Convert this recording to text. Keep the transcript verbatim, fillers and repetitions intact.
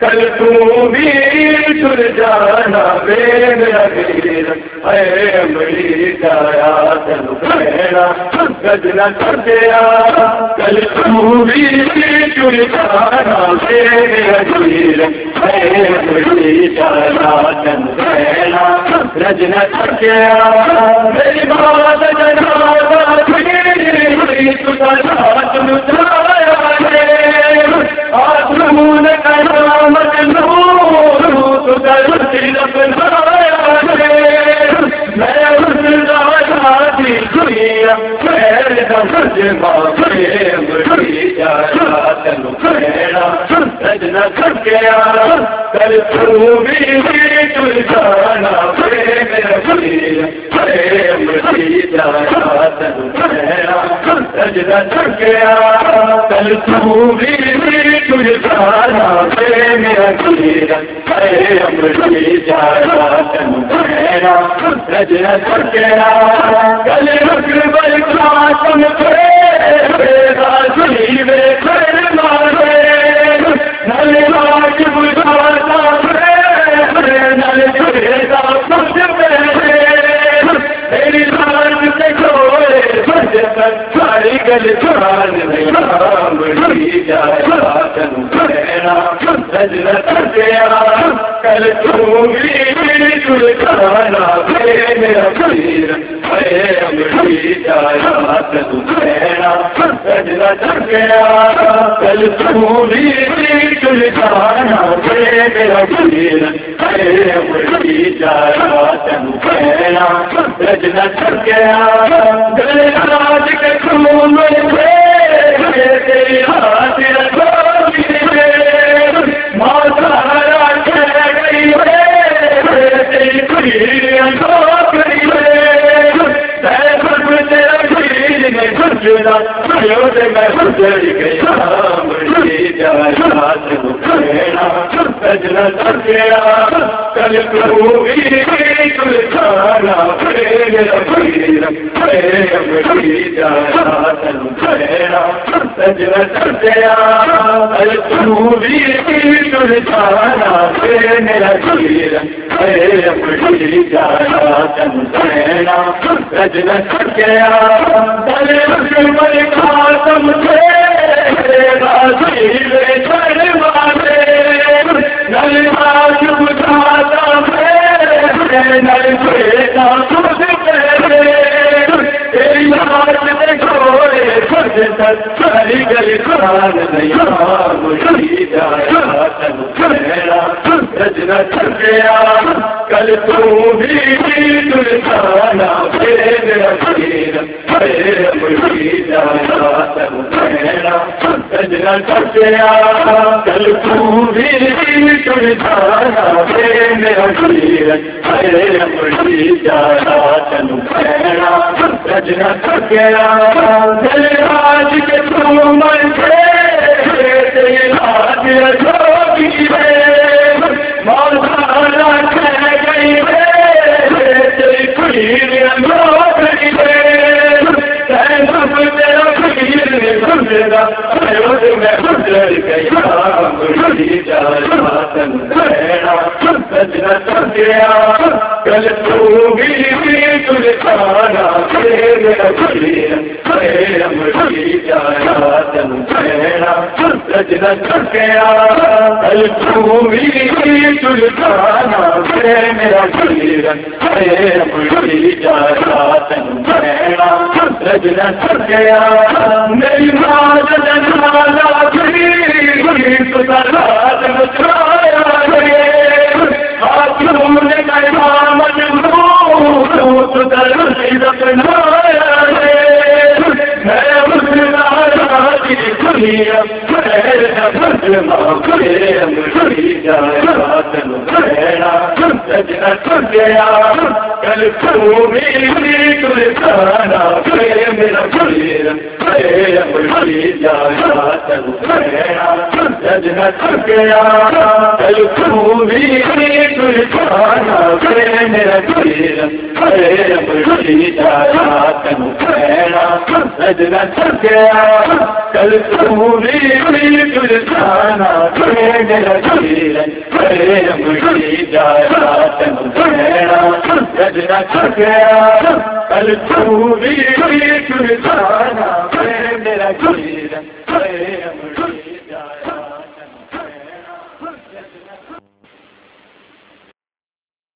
कल तू भी तुर जाना मेरा वीर है बड़ी जाया तनु कहना गजना सत्या कल तू भी तुर जाना मेरा वीर है बड़ी जाया तनु कहना गजना सत्या मेरी बात जना तुझा तनु जाया आसमून कयामत नूर तुझा अपनाया मैं उस राजी दुनिया पैर समझ प्रेम जाया तनु कहना सजना थकया कल तू भी तुझ जाना प्रेम प्रेम जाया तनु कहना सजना थकया कल तू भी तुझ जाना प्रेम प्रेम जाया तनु कहना सजना थकया कल अकबर खातम तेरा जीवे कर मारे नल लाज बुझाता नल जुड़ेगा खुद मेरे तेरी लाज से खोए सारी गल जान नहीं जाया तनु कहना सजना थकया कल तू भी जुड़ जाना मेरा वीर जाया तनु कहना सजना थकया कल तू भी जुड़ जाना मेरा वीर जाया तनु कहना सजना थकया गले राज के खून तेरी हाथ माता गई तेरी पीड़ियां गई तेरा पीड़ में गुजरा मैं गुजर गया जाया तनु कहना सजना थकया कल तू भी तुझ जाना मेरा वीर जाया तनु कहना सजना थकया कल तू भी तुझ जाना मेरा वीर जाया तनु कहना सजना थकया कल अकबर खातम तेरा जीवे कर मारे नल लाज बुझाता नल जुड़ेगा खुद मेरे तेरी लाज से खोए खुद तक सारी गली कुरान नहीं जाया तनु कहना सजना थकया कल तू भी तुझ जाना मेरा वीर जाया तनु कहना सजना थकया कल तू भी तुझ जाना मेरा वीर जाया तनु कहना सजना थकया आज के तू मन तेरी हाथ जोगी मौला कह गई तेरी पीड़ियां गई तेरा पीर गुजरा मैं गुजर गया जाया तनु कहना सजना थकया कल तू भी तुझ जाना मेरा वीर जाया तनु कहना सजना थकया कल तू भी तुझ जाना मेरा वीर जाया तनु कहना सजना थकया मेरी माँ जना तुझा रात मचाया ने कहा मजबूर तुझा अपनाया मैं उस राजी दुनिया जाया तनु कहना सजना थकया कल तू भी तुझ जाना मेरा वीर जाया तनु कहना सजना थकया कल तू भी तुझ जाना मेरा वीर जाया तनु कहना सजना थकया कल तू भी तुझ जाना मेरा जीवन तेरे मुझे जाया तेनु भेड़ा जजना थकया कल तू भी सुल्तान